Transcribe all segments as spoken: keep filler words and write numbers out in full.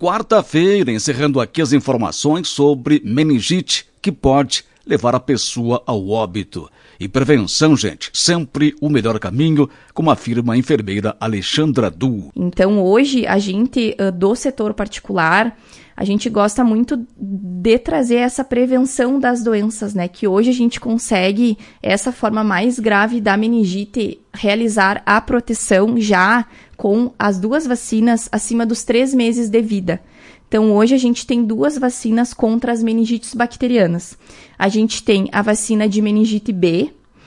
quarta-feira, encerrando aqui as informações sobre meningite, que pode levar a pessoa ao óbito. E prevenção, gente, sempre o melhor caminho, como afirma a enfermeira Alexandra Du. Então, hoje, a gente, do setor particular, a gente gosta muito de trazer essa prevenção das doenças, né? Que hoje a gente consegue, essa forma mais grave da meningite, realizar a proteção já com as duas vacinas acima dos três meses de vida. Então, hoje a gente tem duas vacinas contra as meningites bacterianas. A gente tem a vacina de meningite B.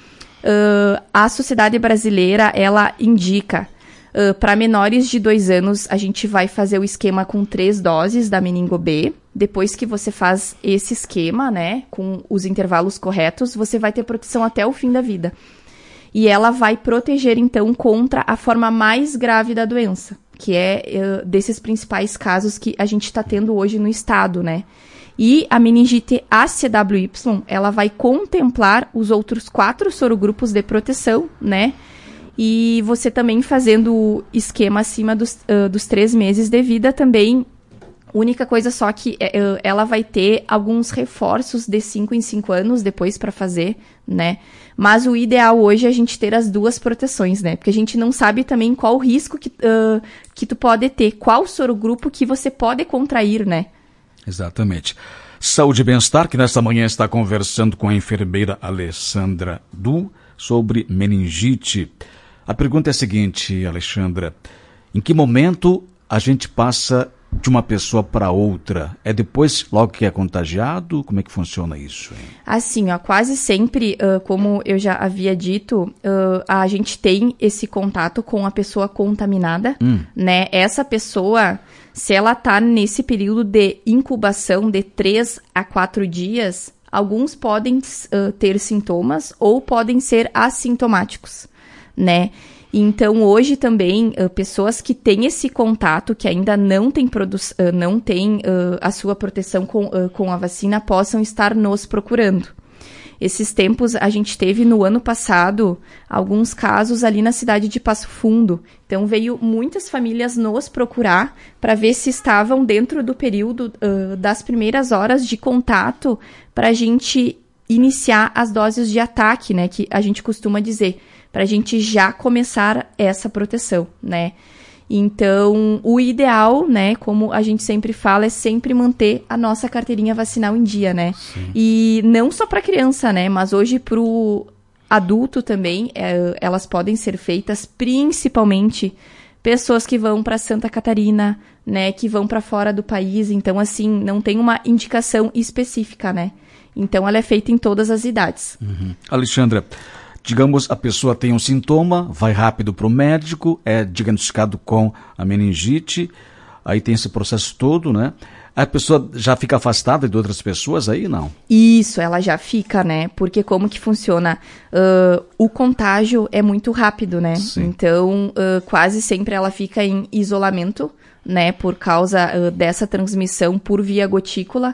Uh, a Sociedade Brasileira, ela indica, uh, para menores de dois anos, a gente vai fazer o esquema com três doses da meningo B. Depois que você faz esse esquema, né, com os intervalos corretos, você vai ter proteção até o fim da vida. E ela vai proteger, então, contra a forma mais grave da doença, que é uh, desses principais casos que a gente está tendo hoje no estado, né? E a meningite A C W Y, ela vai contemplar os outros quatro sorogrupos de proteção, né? E você também fazendo o esquema acima dos, uh, dos três meses de vida também. Única coisa só que uh, ela vai ter alguns reforços de cinco em cinco anos depois para fazer, né? Mas o ideal hoje é a gente ter as duas proteções, né? Porque a gente não sabe também qual o risco que, uh, que tu pode ter, qual sorogrupo que você pode contrair, né? Exatamente. Saúde e bem-estar, que nesta manhã está conversando com a enfermeira Alexandra Du sobre meningite. A pergunta é a seguinte, Alexandra: em que momento a gente passa de uma pessoa para outra? É depois, logo que é contagiado? Como é que funciona isso, hein? Assim, ó, quase sempre, uh, como eu já havia dito, uh, a gente tem esse contato com a pessoa contaminada, hum. né? Essa pessoa, se ela tá nesse período de incubação de três a quatro dias, alguns podem uh, ter sintomas ou podem ser assintomáticos, né? Então, hoje também, uh, pessoas que têm esse contato, que ainda não têm, produ- uh, não têm uh, a sua proteção com, uh, com a vacina, possam estar nos procurando. Esses tempos, a gente teve no ano passado alguns casos ali na cidade de Passo Fundo. Então, veio muitas famílias nos procurar para ver se estavam dentro do período uh, das primeiras horas de contato para a gente iniciar as doses de ataque, né, que a gente costuma dizer, para a gente já começar essa proteção, né? Então, o ideal, né, como a gente sempre fala, é sempre manter a nossa carteirinha vacinal em dia, né? Sim. E não só para criança, né, mas hoje para o adulto também, é, elas podem ser feitas principalmente pessoas que vão para Santa Catarina, né, que vão para fora do país. Então, assim, não tem uma indicação específica, né? Então, ela é feita em todas as idades. Uhum. Alexandra, digamos, a pessoa tem um sintoma, vai rápido para o médico, é diagnosticado com a meningite, aí tem esse processo todo, né? A pessoa já fica afastada de outras pessoas aí, não? Isso, ela já fica, né? Porque como que funciona? Uh, o contágio é muito rápido, né? Sim. Então, uh, quase sempre ela fica em isolamento, né? Por causa uh, dessa transmissão por via gotícula.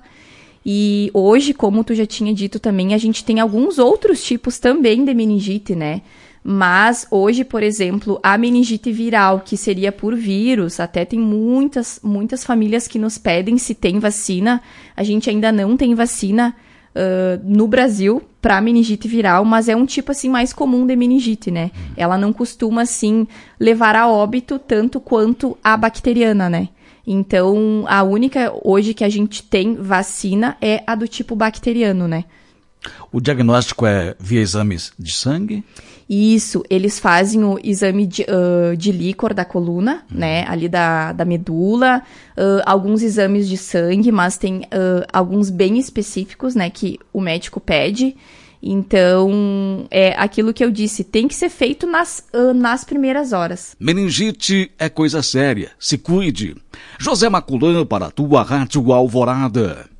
E hoje, como tu já tinha dito também, a gente tem alguns outros tipos também de meningite, né? Mas hoje, por exemplo, a meningite viral, que seria por vírus, até tem muitas, muitas famílias que nos pedem se tem vacina. A gente ainda não tem vacina uh, no Brasil para meningite viral, mas é um tipo assim mais comum de meningite, né? Ela não costuma, assim, levar a óbito tanto quanto a bacteriana, né? Então, a única hoje que a gente tem vacina é a do tipo bacteriano, né? O diagnóstico é via exames de sangue? Isso, eles fazem o exame de, uh, de líquor da coluna, hum. né? Ali da, da medula, uh, alguns exames de sangue, mas tem uh, alguns bem específicos, né? Que o médico pede. Então, é aquilo que eu disse, tem que ser feito nas, uh, nas primeiras horas. Meningite é coisa séria, se cuide. José Maculã para a tua Rádio Alvorada.